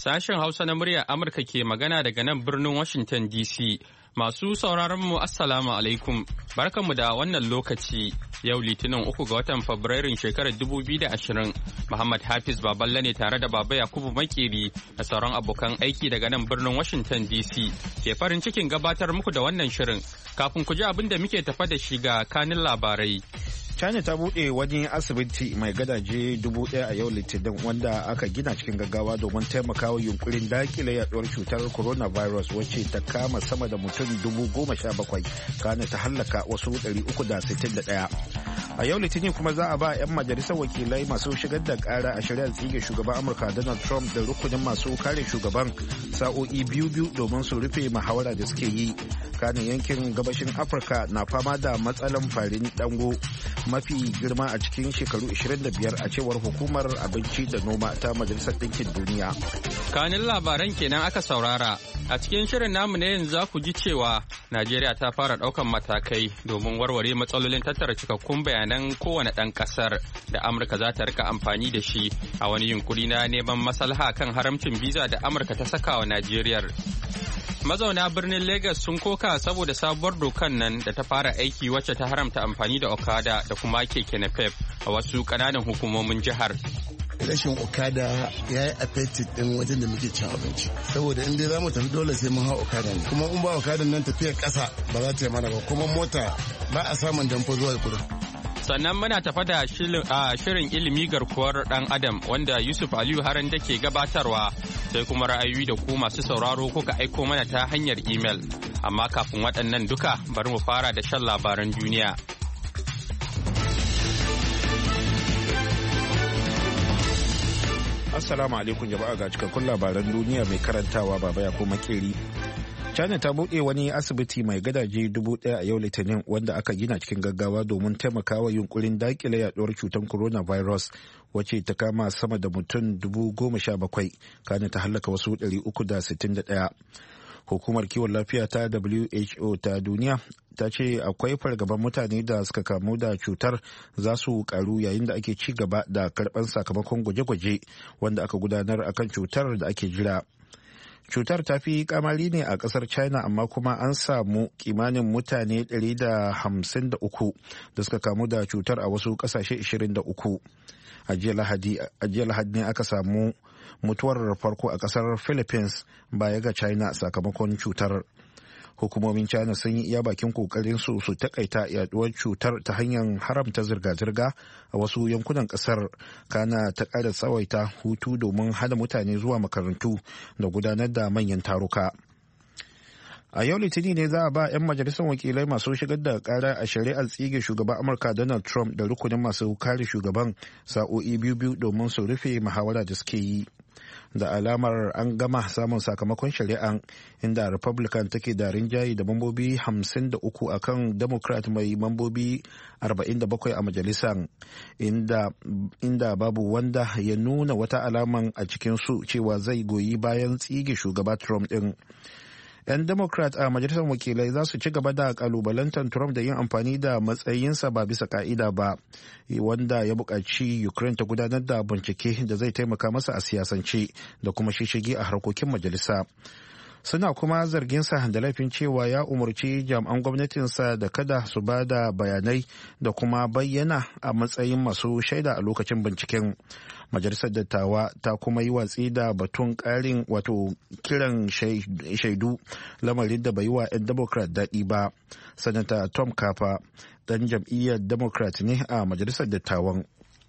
Sashen Hausa na muryar Amurka ke magana daga nan birnin Washington DC. Masu sauraron mu Assalamu alaikum. Barkanmu da wannan lokaci. Yau Litinin 3 ga watan Fabrairun shekarar 2020. Muhammad Hafiz Baballe ne tare da Baba Yakubu Makeri da sauran abokan aiki daga nan birnin Washington DC. Ke farin cikin gabatar muku da wannan shirin. Kafin ku ji abin da muke tafa da shi ga kanin labarai. China ta buɗe wani asibiti mai gadaje 1,000 a yau Litinin wanda aka gina cikin gaggawa domin taimakawa yunkurin dakile yaduwar cutar coronavirus wacce ta kama sama da mutum 17,000 kana ta hallaka wasu 361. A yau Litinin kuma za a ba 'yan majalisar wakilai masu shigar da kara a shari'ar tsige shugaban Amurka Donald Trump da rukunin masu kare shugaban sa'o'i biyu domin su rufe muhawara da suke yi. Kanin yankin gabashin Afirka na fama da matsalan farin dango mafi girma a cikin shekaru 25 a cewar hukumar abinci da noma ta Majalisar Ɗinkin Duniya. Kanin labaran kenan aka saurara. A cikin shirin namu ne yanzu za ku ji cewa Najeriya ta fara ɗaukan matakai domin warware matsalolin tattara cikakkun bayanan kowane ɗan ƙasar da Amurka za ta rika amfani da shi a wani yunkuri na neman maslaha kan haramcin biza da Amurka ta saka wa Najeriyar. Mazauna birnin Legas sun koka saboda sabuwar dokan nan da ta fara aiki wacce ta haramta amfani da Okada da kuma keke napep a wasu ƙananan hukumomin jihar. Rashin Okada ya yi affected din wajen da muke cin abinci. Saboda in dai za mu tafi dole sai mun hau Okada ne. Kuma in ba Okada nan tafiyar ƙasa ba za ta yi mana ba. Kuma mota ba a samun damfo zuwa kudu. Sannan muna tafa da shirin ilimi garkuwar ɗan adam wanda Yusuf Aliyu Haran da ke gabatarwa sai kuma ra'ayoyi da ku masu sauraro kuka aiko mana ta hanyar imel. Amma kafin waɗannan duka bari mu fara da shan labaran duniya. Assalamu alaikum jama'a ga cikakkun labaran duniya mai karantawa Baba Yakubu Makeri. China ta buɗe wani asibiti mai gadaje 1,000 a yau Litinin wanda aka gina cikin gaggawa domin taimakawa yunkurin dakile yaduwar cutar coronavirus wacce ta kama sama da mutum 17,000 kana ta hallaka wasu 361. Hukumar kiwon lafiya ta WHO ta duniya ta ce akwai fargaban mutane da suka kamu da cutar za su karu yayin da ake ci gaba da karɓar sakamakon gwaje-gwaje wanda aka gudanar akan cutar da ake jira. Cutar ta fi kamari ne a kasar China amma kuma an samu kimanin mutane 153 da suka kamu da cutar a wasu kasashe 23. A jiya Lahadi ne aka samu mutuwar farko a kasar Philippines baya ga China sakamakon cutar. Hukumomin China sun yi iya bakin kokarin su takaita yaduwar cutar ta hanyar haramta zirga-zirga a wasu yankunan kasar kana ta ƙara tsawaita hutu domin hana mutane zuwa makarantu da gudanar da manyan taruka. A yau Litinin ne za a ba 'yan majalisar wakilai masu shigar da kara a shari'ar tsige shugaban Amurka Donald Trump da rukunin masu kare shugaban sa'o'i biyu domin su rufe muhawara da suke yi. Da alamar an gama samun sakamakon shari'an inda Republican take da rinjaye da mambobi 53 a kan Democrat mai mambobi 47 a majalisar inda babu wanda ya nuna wata alaman a cikinsu cewa zai goyi bayan tsige shugaba Trump din. 'Yan Democrat a majalisar wakilai za su ci gaba da kalubalantar Trump da yin amfani da matsayinsa ba bisa ka'ida ba, wanda ya buƙaci Ukraine ta gudanar da bincike da zai taimaka masa a siyasance da kuma shishigi a harkokin majalisa. Suna kuma zarginsa da laifin cewa ya umarci jami'an gwamnatinsa da kada su ba da bayanai da kuma bayyana a matsayin masu shaida a lokacin binciken. Majalisar dattawa ta kuma yi watsi da batun ƙarin wato kiran shaidu, lamarin da bai wa 'yan Democrat daɗi ba. Sanata Tom Capa ɗan jam'iyyar Democrat ne a majalisar dattawan.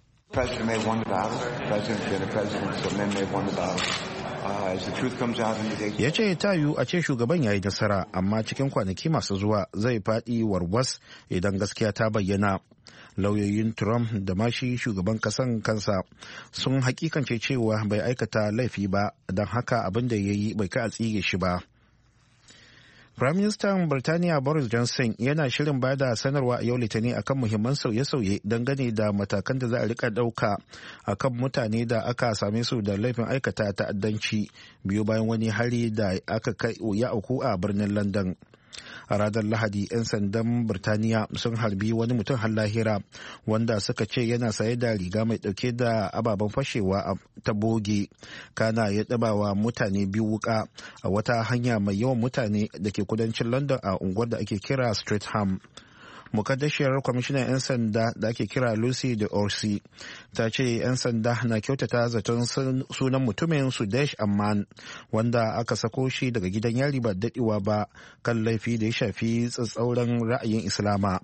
Ya ce ta yiwu a ce shugaban ya yi nasara, amma cikin kwanaki masu zuwa zai faɗi warwas idan gaskiya ta bayyana. Lauyoyin Trump da mashi shugaban kasan kansa sun hakikance cewa bai aikata laifi ba, don haka abin da ya yi bai kai a tsige shi ba. Firaministan Birtaniya Boris Johnson yana shirin ba da sanarwa a yau Litinin akan muhimman sauye-sauye dangane da matakan da za a rika ɗauka akan mutane da aka same su da laifin aikata ta'addanci biyu bayan wani hari da aka kai ya auku a birnin London. A ranar Lahadi 'yan sandan Birtaniya sun harbi wani mutum har lahira wanda suka ce yana saye da riga mai dauke da ababen fashewa ta boge, kana ya dabawa mutane 2 wuka a wata hanya mai yawan mutane da ke kudancin London a unguwar da ake kira Streatham. Mukaddashiyar kwamishinan 'yan sanda da ake kira Lucy de Orsi ta ce 'yan sanda na kyautata zaton sunan mutumin Sudesh Amman, wanda aka sako shi daga gidan yari ba daɗewa ba kan laifi da ya shafi tsatsauran ra'ayin Islama.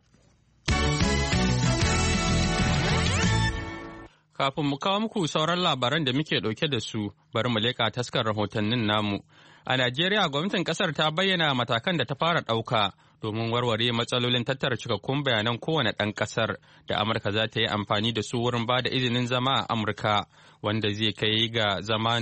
Kafin mu kawo muku sauran labaran da muke ɗauke da su, bari mu leƙa taskar rahotannin namu. A Najeriya, gwamnatin ƙasar ta bayyana matakan da ta fara ɗauka domin warware matsalolin tattara cikakkun bayanan kowane ɗan ƙasar da Amurka za ta yi amfani da su wurin ba da izinin zama a Amurka, wanda zai kai ga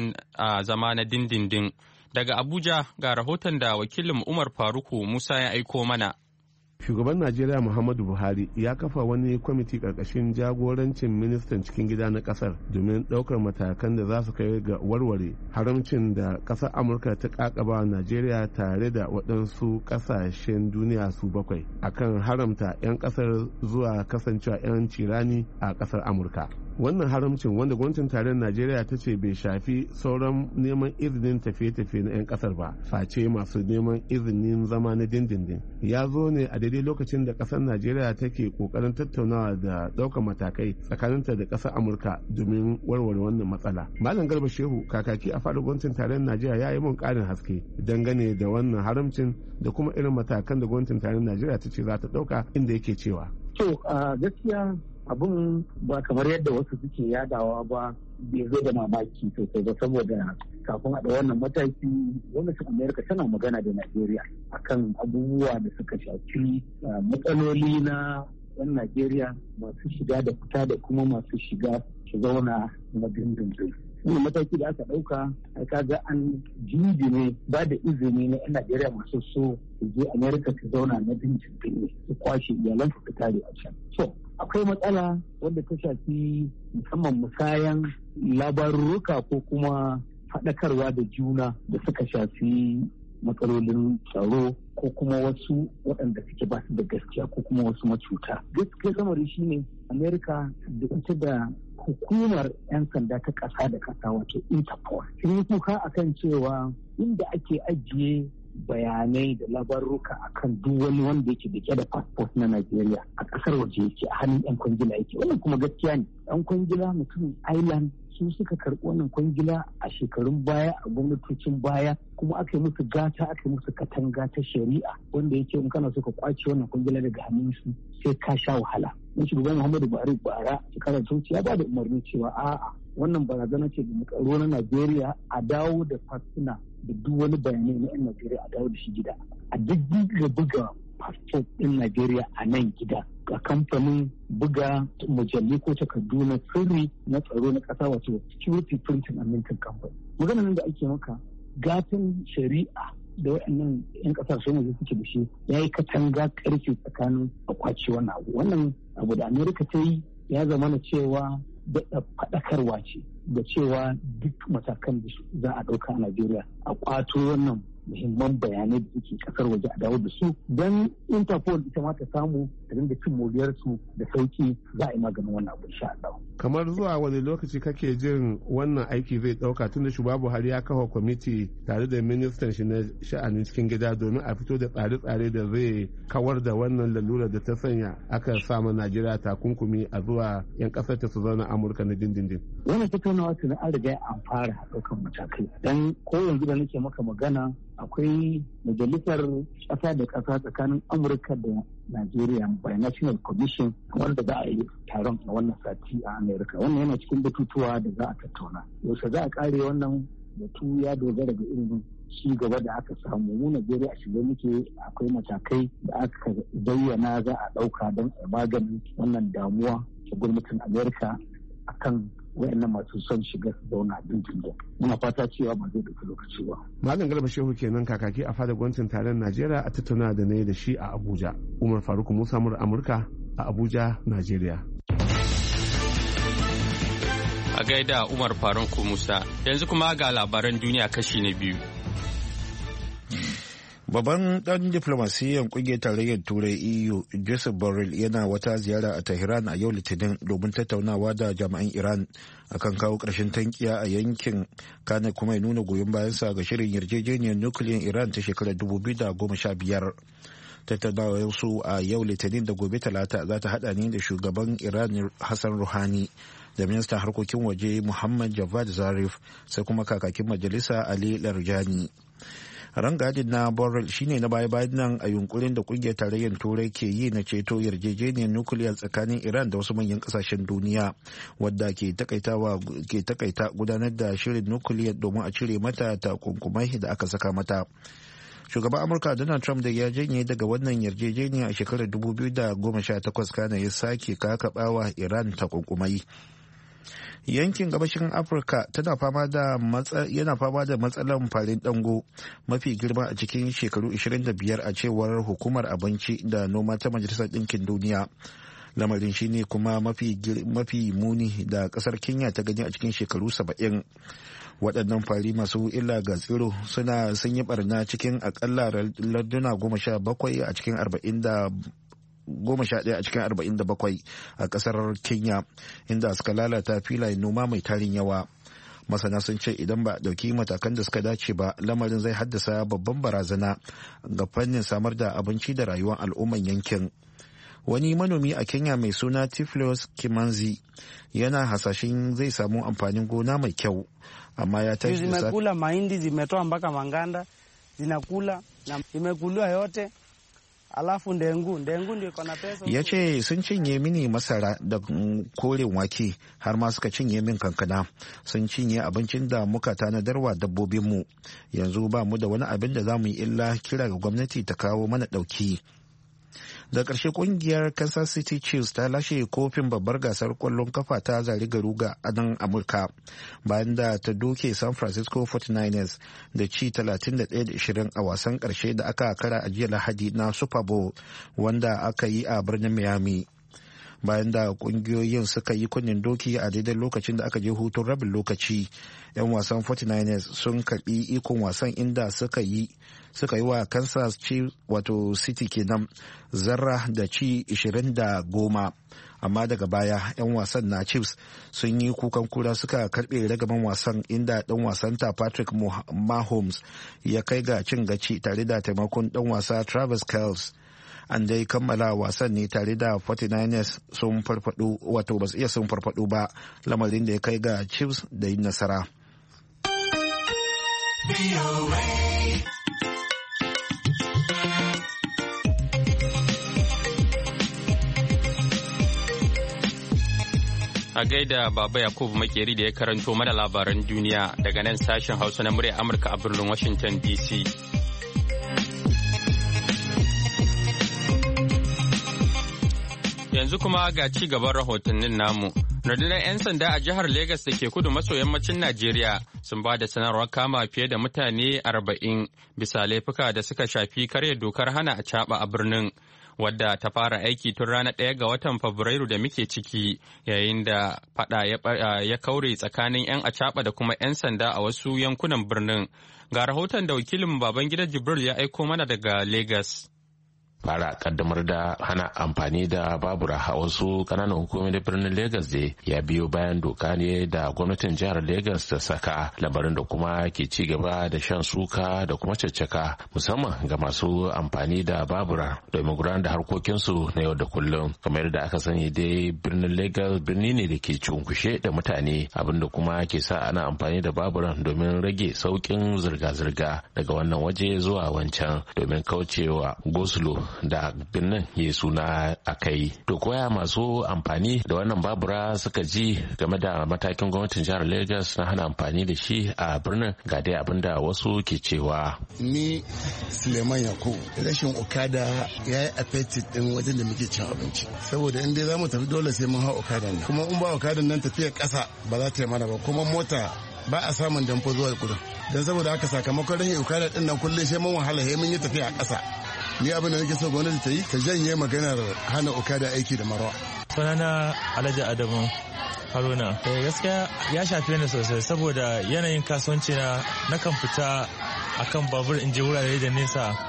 zama na dindindin. Daga Abuja ga rahoton da wakilin Umar Faruku Musa ya aiko mana. Shugaban Najeriya Muhammadu Buhari ya kafa wani kwamiti ƙarƙashin jagorancin ministan cikin gida na ƙasar domin ɗaukar matakan da za su kai ga warware haramcin da ƙasar Amurka ta ƙaƙaba Najeriya tare da waɗansu ƙasashen duniya su 7 akan haramta 'yan ƙasar zuwa kasancewa 'yan cirani a ƙasar Amurka. Wannan haramcin, wanda gwamnatin tarayyar Najeriya ta ce bai shafi sauran neman izinin tafiye-tafiye na 'yan kasar ba, face masu neman izinin zama na dindindin, ya zo ne a daidai lokacin da kasar Najeriya take kokarin tattaunawa da ɗaukar matakai tsakaninta da kasar Amurka domin warware wannan matsala. Malam Garba Shehu, kakaki a faɗin gwamnatin tarayyar Najeriya, ya yi mun ƙarin haske dangane da wannan haramcin da kuma irin matakan da gwamnatin tarayyar Najeriya ta ce za ta ɗauka, inda yake cewa. To gaskiya abun ba kamar yadda wasu suke yadawa ba, bai zo da mamaki sosai ba, saboda kafin a da wannan mataki gwamnatin Amerika tana magana da Najeriya akan abubuwa da suka shafi matsaloli na 'yan Najeriya masu shiga da fita da kuma masu shiga su zauna na dindindin. Wannan mataki da aka ɗauka, kaga an jinjine ba da izini na 'yan Najeriya masu so su je Amerika su zauna na dindindin, su kwashe iyalansu su tare a can. So akwai matsala wadda ta shafi musamman musayan labarurruka ko kuma faɗakarwa da juna da suka shafi matsalolin tsaro ko kuma wasu waɗanda suke ba su da gaskiya ko kuma wasu macuta. Gaskiya lamari shine Amerika da ita da hukumar 'yan sanda ta ƙasa da ƙasa wato Interpol sun yi kuka akan cewa inda ake ajiye bayanai da labaruka akan duk wani wanda yake dake da passport na Najeriya a kasar waje yake a hannun 'yan kwangila yake. Wannan kuma gaskiya ne. 'Yan kwangila mutumin Ireland su suka karɓi wannan kwangila a shekarun baya, a gwamnatocin baya, kuma aka yi musu gata, aka yi musu katanga ta shari'a wanda yake in kana so ka kwace wannan kwangila daga hannun su sai ka sha wahala. Mun shugaban Muhammadu Buhari bara shekarar ta ya ba da umarni cewa a'a wannan barazana ce ga tsaro na Najeriya, a dawo da fasuna da duk wani bayanai na 'yan Najeriya a dawo da shi gida. A duk buga fasfot ɗin Najeriya a nan gida a kamfanin buga mujallu ko takardu na sirri na tsaro na ƙasa wato Security Printing and Minting Company. Maganar nan da ake maka gatan shari'a da waɗannan 'yan ƙasashen waje suke da shi ya yi katanga ƙarfe tsakanin a kwace wannan abu. Wannan abu da Amerika ta yi ya zama na cewa da faɗakarwa ce da cewa duk matakan da za a ɗauka a Najeriya a kwato wannan muhimman bayanai da suke kasar waje a dawo da su don Interpol ita ma ta samu ta dinga cin moriyarsu da sauki, za a yi maganin wannan abu insha Allah. Kamar zuwa wani lokaci kake jin wannan aiki zai dauka, tunda shugaba Buhari ya kafa kwamiti tare da ministan shi na sha'anin cikin gida domin a fito da tsare-tsare da zai kawar da wannan lalura da ta sanya aka sama Najeriya takunkumi a zuwa 'yan kasar ta su zauna Amurka na dindindin. Wannan tattaunawa tuni an riga an fara ɗaukan matakai, dan ko yanzu da nake maka magana akwai majalisar ƙasa da ƙasa tsakanin Amurka da Najeriya Binational Commission wanda za a yi taron a wannan sati a Amerika. Wannan yana cikin batutuwa da za a tattauna. Yaushe za a kare wannan batu ya dogara da irin ci gaba da aka samu. Mu Najeriya a shirye muke, akwai matakai da aka bayyana za a ɗauka don a maganin wannan damuwa ta gwamnatin Amerika akan wayannan masu son shiga su zauna a dindindin. Muna fata cewa ba zai dauki lokaci ba. Malam Garba Shehu kenan, kakaki a fadar gwamnatin tarayyar Najeriya, a tattauna da na yi da shi a Abuja. Umar Faruk Musa mura Amurka a Abuja, Najeriya. A gaida Umar Faruk Musa, yanzu kuma ga labaran duniya kashi na biyu. Babban dan diplomasiyyar kungiyar tarayyar Turai EU Joseph Borrell yana wata ziyara a Tehran a yau Litinin domin tattaunawa da jami'an Iran akan kawo ƙarshen tankiya a yankin, kana kuma ya nuna goyon bayansa ga shirin yarjejeniyar nukiliyar Iran ta shekarar 2015. Tattaunawar su a yau Litinin da gobe Talata za ta hada ne da shugaban Iran Hassan Rouhani da ministan harkokin waje Muhammad Javad Zarif sai kuma kakakin majalisa Ali Larjani. Rangadin na Borrell shine na baya-bayan nan a yunkurin da kungiyar tarayyar Turai ke yi na ceto yarjejeniyar nukiliya tsakanin Iran da wasu manyan kasashen duniya wadda ke takaita gudanar da shirin nukiliya domin a cire mata takunkumai da aka saka mata. Shugaban Amurka Donald Trump da ya janye daga wannan yarjejeniya a shekarar 2018 kana ya sake kakabawa Iran takunkumai. Yankin gabashin Afirka yana fama da matsalar farin dango mafi girma a cikin shekaru 25 a cewar hukumar abinci da noma ta Majalisar Ɗinkin Duniya. Lamarin shine kuma mafi muni da ƙasar Kenya ta gani a cikin shekaru 70. Waɗannan fari masu illa ga tsiro sun yi barna cikin akalla larduna 17 a cikin 11 a cikin 47 a kasar Kenya, inda suka lalata filayen noma mai tarin yawa. Masana sun ce idan ba a ɗauki matakan da suka dace ba, lamarin zai haddasa babban barazana ga fannin samar da abinci da rayuwar al'umman yankin. Wani manomi a Kenya mai suna Tiflos Kimanzi yana hasashen zai samu amfanin gona mai kyau, amma ya tashi da zimekula mahindi, zimetoa mpaka manganda, zinakula na imekuliwa yote. Alafu ndengu ndio iko na pesa. Ya ce sun cinye mini masara da koren wake har ma suka cinye min kankana, sun cinye abincin da muka tanadarwa dabbobinmu. Yanzu ba mu da wani abin da za mu yi illa kira ga gwamnati ta kawo mana ɗauki. Da ƙarshe ƙungiyar Kansas City Chiefs ta lashe kofin babbar gasar ƙwallon kafa ta zariga-ruga a nan Amurka bayan da ta doke San Francisco 49ers da ci 31-20 a wasan ƙarshe da aka kara a jiya Lahadi na Super Bowl wanda aka yi a birnin Miami. Bayan da kungiyoyin suka yi kunnen doki a daidai lokacin da aka je hutun rabin lokaci, 'yan wasan 49ers sun karbi ikon wasan inda suka yi wa Kansas wato City kenan zarra da ci 20-10, amma daga baya 'yan wasan na Chiefs sun yi kukan kura suka karbe ragaman wasan inda dan wasanta Patrick Mahomes ya kai ga cin gaci tare da taimakon dan wasa Travis Kelce. An dai kammala wasan ne tare da 49ers sun farfado, wato ba su iya sun farfado ba, lamarin da ya kai ga Chiefs da yin nasara. A gaida Baba Yakubu Makeri da ya karanto mana labaran duniya daga nan sashen Hausa na murya Amurka a birnin Washington DC. Yanzu kuma ga ci gaban rahotannin namu. Rundunar 'yan sanda a jihar Legas da ke kudu maso yammacin Najeriya sun ba da sanarwar kama fiye da mutane 40 bisa laifuka da suka shafi karya dokar hana acaɓa a birnin, wadda ta fara aiki tun ranar 1 ga watan Fabrairu da muke ciki, yayin da fada ya kaure tsakanin 'yan acaɓa da kuma 'yan sanda a wasu yankunan birnin. Ga rahoton da wakilin Babangida Jibril ya aiko mana daga Legas. Fara kaddamar da hana amfani da babura a wasu kananan hukumomi da birnin Legas da ya biyo bayan doka ne da gwamnatin jihar Legas ta saka, labarin da kuma ke ci gaba da shan suka da kuma caccaka musamman ga masu amfani da babura domin gudanar da harkokinsu na yau da kullum. Kamar da aka sani dai birnin Legas birni ne da ke cunkushe da mutane, abinda kuma ke sa ana amfani da baburan domin rage sauƙin zirga-zirga daga wannan waje zuwa wancan domin kaucewa gosulo da birnin ya suna a kai. To koya masu amfani da wannan babura suka ji game da matakin gwamnatin jihar Lagos na hana amfani da shi a birnin? Ga dai abin da wasu ke cewa. Ni Suleiman Yakubu, rashin okada ya yi affected din wajen da muke cin abinci, saboda in dai za mu tafi dole sai mun hau okada ne, kuma in ba okadan nan tafiya ƙasa ba za ta yi mana ba, kuma mota ba a samun damfo zuwa gudun, don saboda haka sakamakon rashin okada din nan kullum sai mun wahala sai mun yi tafiya a ƙasa. Ni abin da nake so gwamnati ta yi, ta janye maganar hana okada aiki da marwa. Sunana Alhaji Adamu Haruna. Gaskiya ya shafe ni sosai saboda yanayin kasuwanci na kan fita akan babur in je wurare da nesa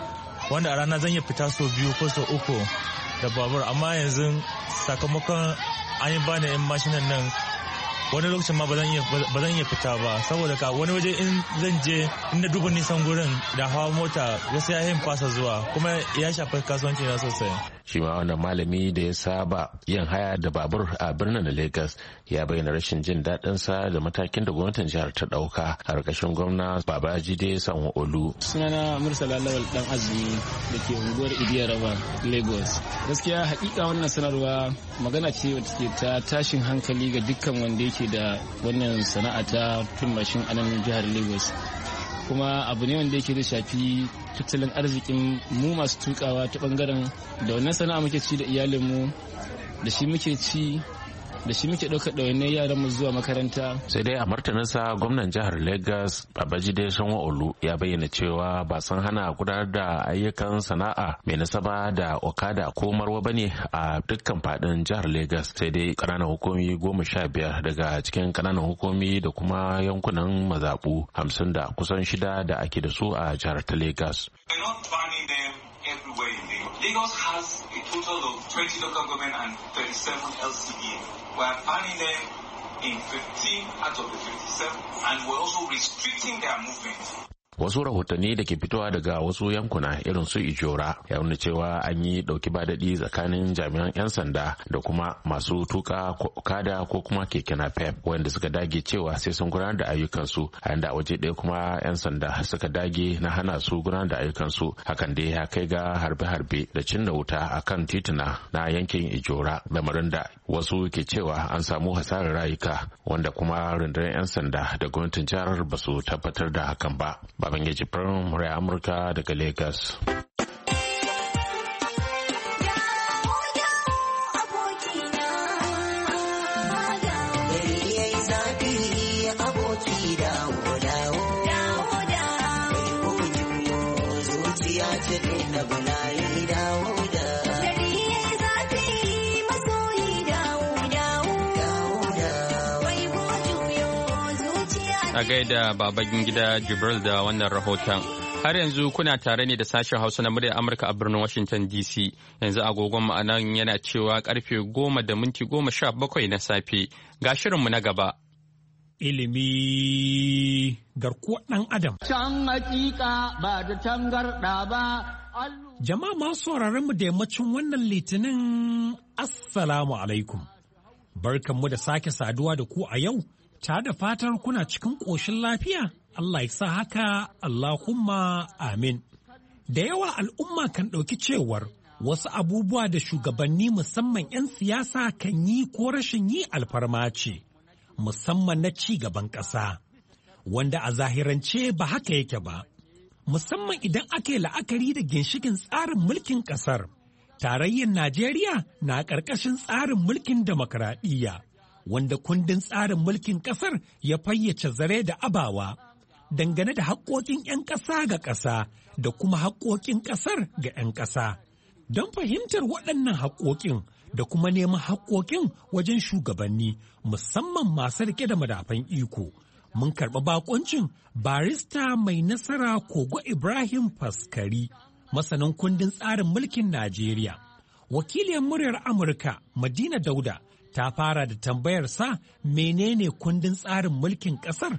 wanda a rana zan iya fita sau 2 ko sau 3 da babur, amma yanzu sakamakon an yi bani yan mashinan nan wani lokacin ma ba zan iya fita ba, saboda ka wani waje in zan je inda duba nisan gurin da hawa mota wasu ya fasa zuwa, kuma ya shafi kasuwanci na sosai. Shi ma wannan malami da ya saba yin haya da babur a birnin Lagos ya bayyana rashin jin daɗin sa da matakin da gwamnatin jihar ta ɗauka a ƙarƙashin gwamna Babajide Sanwo-Olu. Sunana Murtala Lawal Dan Azumi da ke unguwar Idiyaraba, Lagos. Gaskiya hakika wannan sanarwa magana ce wacce ke ta tashin hankali ga dukkan wanda yake da wannan sana'a ta tun mashin a nan jihar Lagos. Kuma abu ne wanda yake da shafi tattalin arzikin mu masu tukawa ta bangaren da wannan sana'a muke ci da iyalinmu, da shi muke ci, da shi muke ɗaukar ɗawainiyar yaran mu zuwa makaranta. Sai dai a martaninsa gwamnan jihar Lagos Babajide Sanwo-Olu ya bayyana cewa ba sun hana gudanar da ayyukan sana'a mai nasaba da okada ko marwa bane a dukkan fadin jihar Lagos, sai dai ƙananan hukumi 15 daga cikin ƙananan hukumi da kuma yankunan mazaɓu 50 da kusan 6 da ake da su a jihar ta Lagos. Lagos has a total of 20 local government and 37 LCDA. We are banning them in 15 out of the 57, and we're also restricting their movement. Wasu rahotanni da ke fitowa daga wasu yankuna irin su Ijora ya nuna cewa an yi dauki ba daɗi tsakanin jami'an 'yan sanda da kuma masu tuka kada ko kuma keke napep wanda suka dage cewa sai sun gudanar da ayyukansu, a yanda a waje ɗaya kuma 'yan sanda suka dage na hana su gudanar da ayyukansu. Hakan dai ya kai ga harbe-harbe da cinna wuta a kan tituna na yankin Ijora, lamarin da wasu ke cewa an samu hasarar rayuka, wanda kuma rundunar 'yan sanda da gwamnatin jihar ba su tabbatar da hakan ba. Babangeji Firin Murai Amurka daga Lagos. A gaida baban gida Jibril da wannan rahoton. Har yanzu kuna tare ne da sashen Hausa na muryar Amurka a birnin Washington DC. Yanzu agogon ma'anan yana cewa karfe 10:17 na safe. Ga shirinmu na gaba. Ilimi garkuwar ɗan Adam. Can hakika ba da tangarɗa ba. Jama'a masu sauraron mu da yammacin wannan litinin Assalamu alaikum. Barkanmu da sake saduwa da ku a yau. Ta da fatar kuna cikin ƙoshin lafiya, Allah ya sa haka, Allahumma amin. Da yawa al'umma kan ɗauki cewar wasu abubuwa da shugabanni musamman 'yan siyasa kan yi ko rashin yi alfarma ce, musamman na ci gaban ƙasa, wanda a zahirance ba haka yake ba, musamman idan aka yi la'akari da ginshikin tsarin mulkin ƙasar. Tarayyar Najeriya na ƙarƙashin tsarin mulkin demokradiyya. Wanda kundin tsarin mulkin ƙasar ya fayyace zare da abawa dangane da haƙƙoƙin 'yan ƙasa ga ƙasa da kuma haƙƙoƙin ƙasar ga 'yan ƙasa. Don fahimtar waɗannan haƙƙoƙin da kuma neman haƙƙoƙin wajen shugabanni musamman masu riƙe da madafan iko, mun karɓi baƙuncin barista mai nasara Kogo Ibrahim Faskari, masanin kundin tsarin mulkin Najeriya. Wakiliyar muryar Amurka Madina Dauda ta fara da tambayar sa menene kundin tsarin mulkin kasar.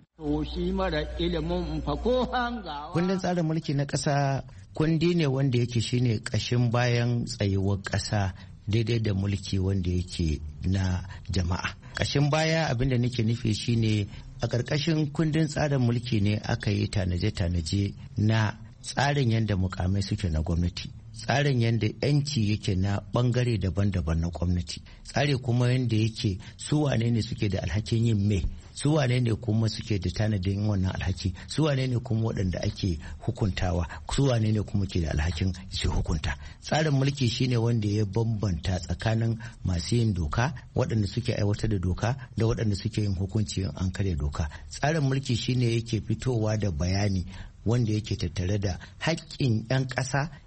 Kundin tsarin mulki na ƙasa kundi ne wanda yake shine ƙashin bayan tsayuwar ƙasa daidai da mulki wanda yake na jama'a. Ƙashin baya abinda nake nufi shine a ƙarƙashin kundin tsarin mulki ne aka yi tanaje-tanaje na tsarin yadda mukamai suke na gwamnati. Tsarin yadda yanci yake na bangare daban-daban na gwamnati, tsari kuma yadda yake su wane ne suke da alhakin yin me, su wane ne kuma suke da tanadin wannan alhaki, su wane ne kuma waɗanda ake hukuntawa, su wane ne kuma ke da alhakin su hukunta. Tsarin mulki shine wanda ya bambanta tsakanin masu yin doka, waɗanda suke aiwatar da doka, da waɗanda suke yin hukunci an karya doka. Tsarin mulki shine yake fitowa da bayani wanda yake tattare da haƙƙin 'yan ƙasa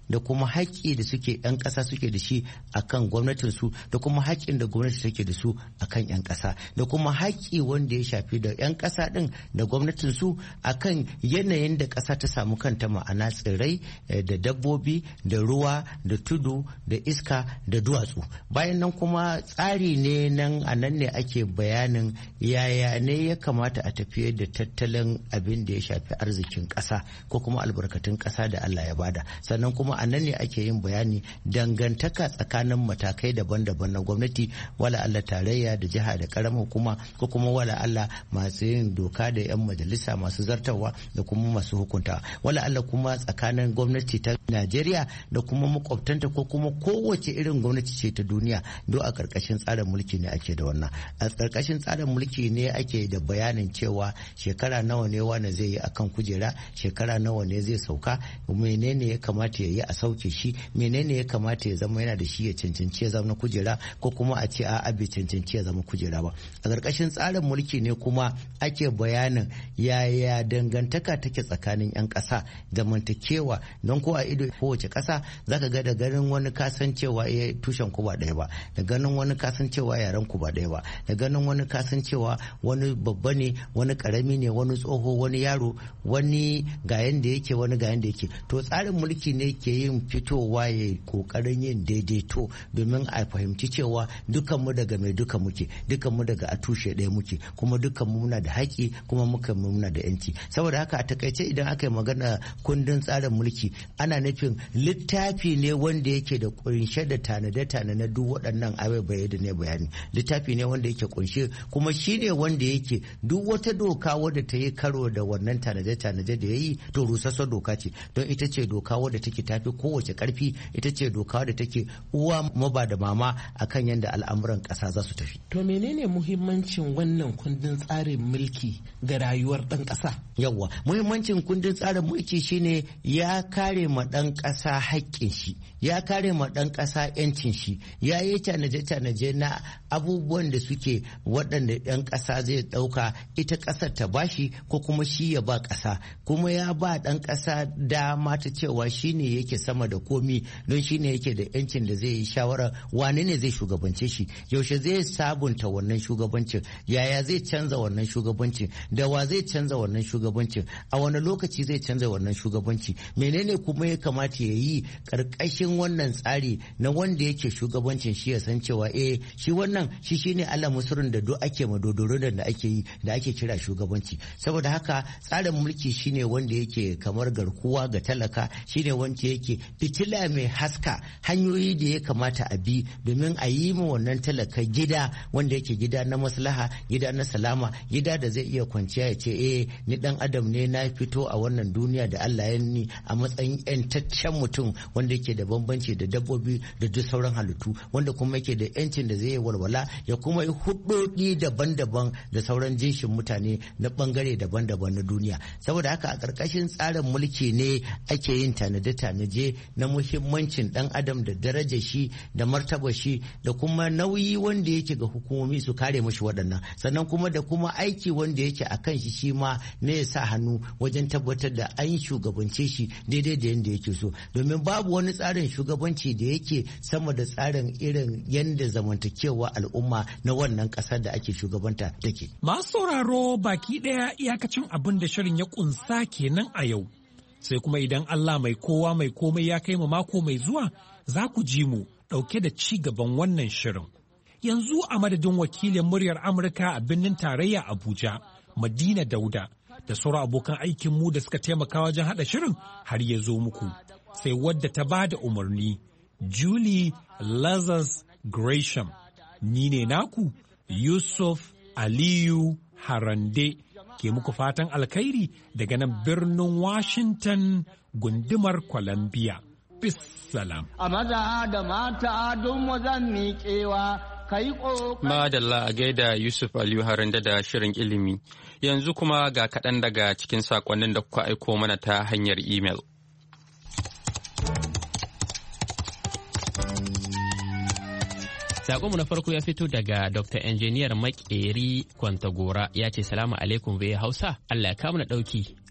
da kuma haƙƙi da suke 'yan ƙasa suke da shi akan gwamnatin su da kuma haƙƙin da gwamnati take da su akan 'yan ƙasa da kuma haƙƙi wanda ya shafi da 'yan ƙasa din da gwamnatin su akan yanayin da ƙasa ta samu kanta, ma'ana tsirrai da dabbobi da ruwa da tudu da iska da duwatsu. Bayan nan kuma tsari ne nan a nan ne ake bayanin yaya ne ya kamata a tafiyar da tattalin abin da ya shafi arzikin ƙasa ko kuma albarkatun ƙasa da Allah ya bada. Sannan kuma a nan ne ake yin bayani dangantaka tsakanin matakai daban-daban na gwamnati, wala Allah tarayya da jiha da ƙaramin hukuma ko kuma wala Allah masu yin doka da 'yan majalisa masu zartarwa da kuma masu hukunta, wala Allah kuma tsakanin gwamnati ta Najeriya da kuma makwabtanta ko kuma kowace irin gwamnati ce ta duniya. Do a ƙarƙashin tsarin mulki ne ake da wannan. A ƙarƙashin tsarin mulki ne ake da bayanin cewa shekara nawa ne wani zai yi akan kujera, shekara nawa ne zai sauka, menene ya kamata ya yi a sauke shi, menene ya kamata ya zama yana da shi ya cancanci ya zama kujera ko kuma a ce a'a bai cancanci ya zama kujera ba. A ƙarƙashin tsarin mulki ne kuma ake bayanin yaya dangantaka take tsakanin 'yan ƙasa, zamantakewa. Don ko a ido kowace ƙasa zaka ga da ganin wani kasancewa tushen ku ba ɗaya ba, da ganin wani kasancewa yaren ku ba ɗaya ba, da ganin wani kasancewa wani babba ne, wani karami ne, wani tsoho, wani yaro, wani ga yanda yake, wani ga yanda yake. To tsarin mulki ne ke yin fitowa ya kokarin yin daidaito domin a fahimci cewa dukan mu daga mai duka muke, dukan mu daga a tushe ɗaya muke, kuma dukan mu muna da haƙi kuma muna da yanci. Saboda haka a takaice idan aka yi magana kundin tsarin mulki ana nufin littafi ne wanda yake da kunshe da tanade-tanade na duk waɗannan abubuwa da ne bayani. Littafi ne wanda yake kunshe kuma shi ne wanda yake duk wata doka wadda ta yi karo da wannan tanade-tanade da ya yi to rusassar doka ce, don ita ce doka wadda take tafi kowace karfi, ita ce doka wadda take uwa maba da mama akan yadda al'amuran ƙasa za su tafi. To menene muhimmancin wannan kundin tsarin mulki ga rayuwar ɗan ƙasa? Yawwa, muhimmancin kundin tsarin mulki shine ya kare ma ɗan ƙasa haƙƙin shi, ya kare ma ɗan ƙasa 'yancin shi, ya yi tanaje-tanaje na abubuwan da suke waɗanda ɗan ƙasa zai ɗauka ita ƙasar ta bashi ko kuma shi ya ba ƙasa, kuma ya ba ɗan ƙasa dama ta cewa shi ne yake sama da komi, don shi ne yake da 'yancin da zai yi shawara wane ne zai shugabance shi, yaushe zai sabunta wannan shugabancin, yaya zai canza wannan shugabancin, da wa zai canza wannan shugabancin, a wani lokaci zai canza wannan shugabanci, menene kuma ya kamata ya yi ƙarƙashin wannan tsari na wanda yake shugabancin shi ya san cewa shi wannan shi shine Allah musurin da duk ake madodoro da ake yi da ake kira shugabanci. Saboda haka tsarin mulki shine wanda yake kamar garkuwa ga talaka, shine wanda yake fitila mai haska hanyoyi da ya kamata a bi domin a yi ma wannan talaka gida wanda yake gida na maslaha, gida na salama, gida da zai iya kwanciya ya ce ni dan adam ne, na fito a wannan duniya da Allah ya ni a matsayin 'yantaccen mutum wanda yake da bambanci da dabbobi da duk sauran halittu, wanda kuma yake da 'yancin da zai yi walwala ya kuma yi hudodi daban-daban da sauran jinshin mutane na bangare daban-daban na duniya. Saboda haka a ƙarƙashin tsarin mulki ne ake yin tanade-tanaje na muhimmancin ɗan adam da darajar shi da martaba shi da kuma nauyi wanda yake ga hukumomi su kare mashi waɗannan, sannan kuma da kuma aiki wanda yake a kan shi ma ne ya sa hannu wajen tabbatar da an shugabance shi daidai da yadda yake so, domin babu wani tsarin shugabanci da yake sama da tsarin irin yadda zamantakewa al'umma na wannan ƙasar da ake shugabanta take. Masu sauraro baki ɗaya iyakacin abin da shirin ya ƙunsa kenan a yau. Sai kuma idan Allah mai kowa mai komai ya kai mu mako mai zuwa za ku ji mu ɗauke da ci gaban wannan shirin. Yanzu a madadin wakilin muryar Amurka a birnin tarayya Abuja, Madina Dauda, da sauran abokan aikinmu da suka taimaka wajen haɗa shirin har ya zo muku. Sai wadda ta ba da umarni, Julie Lazarus Gresham. Ni ne naku, Yusuf Aliyu Harande, ke muku fatan alkhairi daga nan birnin Washington, gundumar Columbia. Bissalam. A maza da mata don wazan miƙewa. Madalla a gaida Yusuf Aliyu Haranda da shirin ilimi. Yanzu kuma ga kaɗan daga cikin saƙonnin da kuka aiko mana ta hanyar imel. Sakonmu na farko ya fito daga Dr. Engineer Makeri Kwantagora, ya ce salamu alaikum bai Hausa, Allah ya kama na ɗauki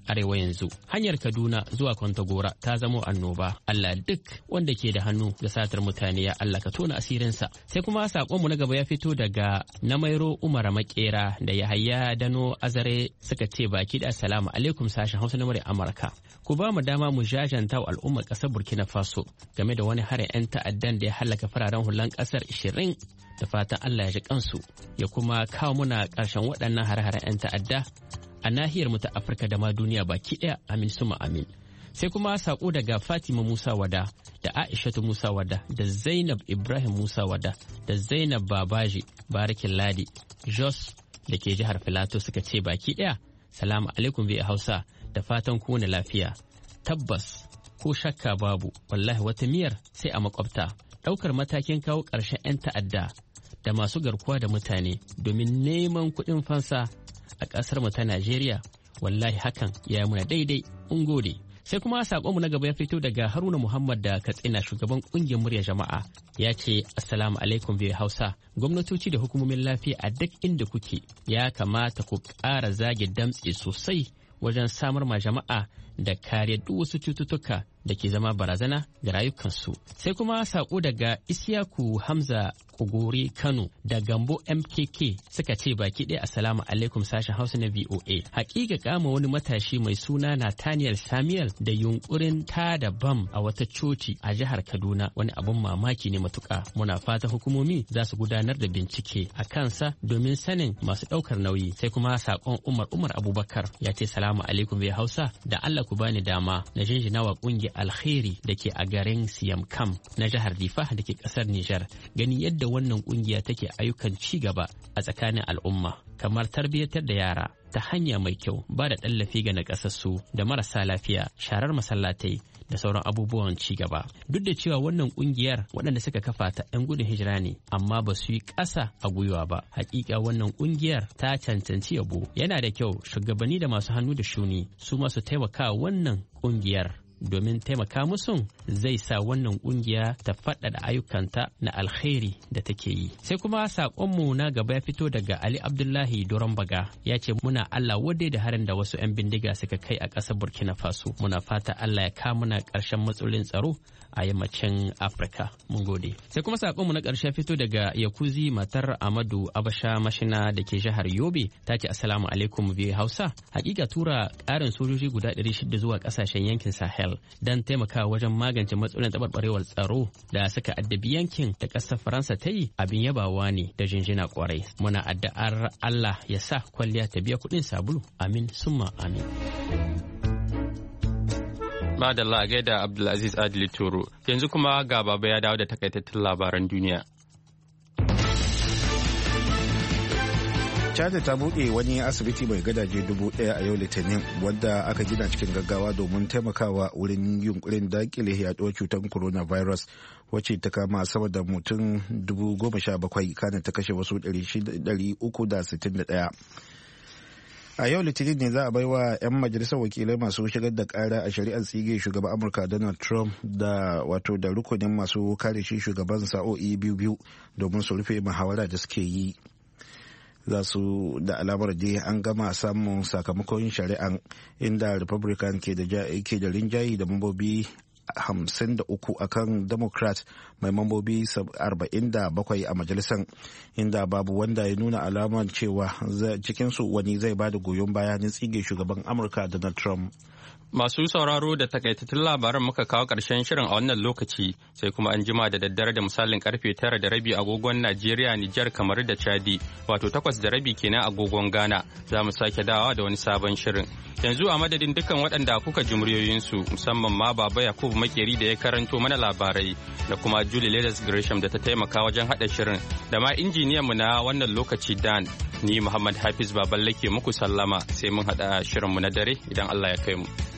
arewa yanzu. Hanyar Kaduna zuwa Kwantagora ta zamo annoba. Allah duk wanda ke da hannu da satar mutane ya Allah ka tona asirinsa. Sai kuma sakonmu na gaba ya fito daga Namairo Umar Makera da Yahaya Dano Azare suka ce baki da assalamu alaikum sashen Hausa na Amurka. Ku ba mu dama mu jajanta wa al'ummar ƙasar Burkina Faso game da wani harin 'yan ta'addan da ya halaka fararen hulan ƙasar 20 da fatan Allah ya ji kansu ya kuma kawo muna ƙarshen waɗannan hare-haren 'yan ta'adda a nahiyar mu ta Afirka da ma duniya baki ɗaya amin suma amin. Sai kuma sako daga Fatima Musa Wada da Aishatu Musa Wada da Zainab Ibrahim Musa Wada da Zainab Babaji Barakin Ladi Jos da ke jihar Filato suka ce baki ɗaya salamu alaikum bi Hausa da fatan ku na lafiya. Tabbas ko shakka babu wallahi wata miyar sai a makwabta. Ɗaukar matakin kawo ƙarshen 'yan ta'adda da masu garkuwa da mutane domin neman kuɗin fansa a ƙasar mu ta Najeriya wallahi hakan ya yi muna daidai in gode. Sai kuma saƙonmu na gaba ya fito daga Haruna Muhammad da Katsina shugaban ƙungiyar murya jama'a ya ce assalamu alaikum bi Hausa gwamnatoci da hukumomin lafiya a duk inda kuke ya kamata ku ƙara zage damtse sosai wajen samar ma jama'a da kare duk wasu cututtuka da ke zama barazana ga rayukansu. Sai kuma saƙo daga Isiyaku Hamza Kogori Kano da Gambo MKK suka ce baki ɗaya assalamu alaikum sashen Hausa na VOA. Hakika kama wani matashi mai suna Nathaniel Samuel da yunkurin tada bam a wata coci a jihar Kaduna wani abun mamaki ne matuƙa. Muna fata hukumomi za su gudanar da bincike a kansa domin sanin masu ɗaukar nauyi. Sai kuma saƙon Umar Abubakar ya ce salamu alaikum bai Hausa da Allah ku bani dama na jinjina wa ƙungiyar alkhairi da ke a garin Siyamkam na jihar Difa da ke ƙasar Nijar. Gani yadda wannan kungiya take ayyukan ci gaba a tsakanin al'umma kamar tarbiyyatar da yara ta hanya mai kyau, ba da tallafi ga nakasassu da marasa lafiya, sharar masallatai da sauran abubuwan ci gaba. Duk da cewa wannan kungiyar waɗanda suka kafa ta 'yan gudun hijira ne amma ba su yi ƙasa a gwiwa ba. Hakika wannan kungiyar ta cancanci yabo. Yana da kyau shugabanni da masu hannu da shuni su masu taimaka wannan kungiyar domin taimaka musu zai sa wannan kungiya ta faɗaɗa ayyukanta na alkhairi da take yi. Sai kuma saƙonmu na gaba ya fito daga Ali Abdullahi Doron-Baga ya ce muna Allah wadai da harin da wasu 'yan bindiga suka kai a ƙasar Burkina Faso. Muna fata Allah ya kawo muna ƙarshen matsalolin tsaro a yammacin Afirka. Mun gode. Sai kuma saƙonmu na ƙarshe fito daga Yakuzi matar Amadu Abasha Mashina da ke jihar Yobe ta ce assalamu alaikum bi Hausa. Hakika tura ƙarin sojoji guda 600 zuwa ƙasashen yankin Sahel don taimakawa wajen magance matsalolin taɓarɓarewar tsaro da suka addabi yankin da ƙasar Faransa ta yi abin yabawa ne da jinjina ƙwarai. Muna addu'ar Allah ya sa kwalliya ta biya kuɗin sabulu. Amin summa amin. Madalla a gaida Abdulaziz Adili Toro. Yanzu kuma ga baba ya dawo da takaitattun labaran duniya. Chad ta buɗe wani asibiti mai gadaje 1,000 a yau Litinin wanda aka gina cikin gaggawa domin taimakawa wurin yunkurin dakile yaduwar cutar coronavirus wacce ta kama sama da mutum 17,000 kana ta kashe wasu 361. A yau Litinin ne za a baiwa 'yan majalisar wakilai masu shigar da kara a shari'ar tsige shugaban Amurka Donald Trump da rukunin masu kare shi shugaban sa'o'i biyu domin su rufe muhawara da suke yi. Za su da alamar dai an gama samun sakamakon shari'an inda Republican ke da rinjayi da mambobi 53 akan Democrat mai mambobi 47 a majalisar, inda babu wanda ya nuna alamar cewa cikinsu wani zai ba da goyon baya na tsige shugaban Amurka Donald Trump. Masu sauraro da takaitattun labaran muka kawo ƙarshen shirin a wannan lokaci sai kuma an jima da daddare da misalin karfe 9:30 agogon Najeriya, Nijar, kamar da Chadi, wato 8:30 kenan agogon Ghana. Za mu sake dawa da wani sabon shirin. Yanzu a madadin dukkan waɗanda kuka ji muryoyinsu musamman ma Baba Yakubu Makeri da ya karanto mana labarai da kuma Julie Leathers Gresham da ta taimaka wajen haɗa shirin da ma injiniyanmu na wannan lokaci Dan. Ni Muhammad Hafiz Baballe ke muku sallama sai mun haɗa shirinmu na dare idan Allah ya kai mu.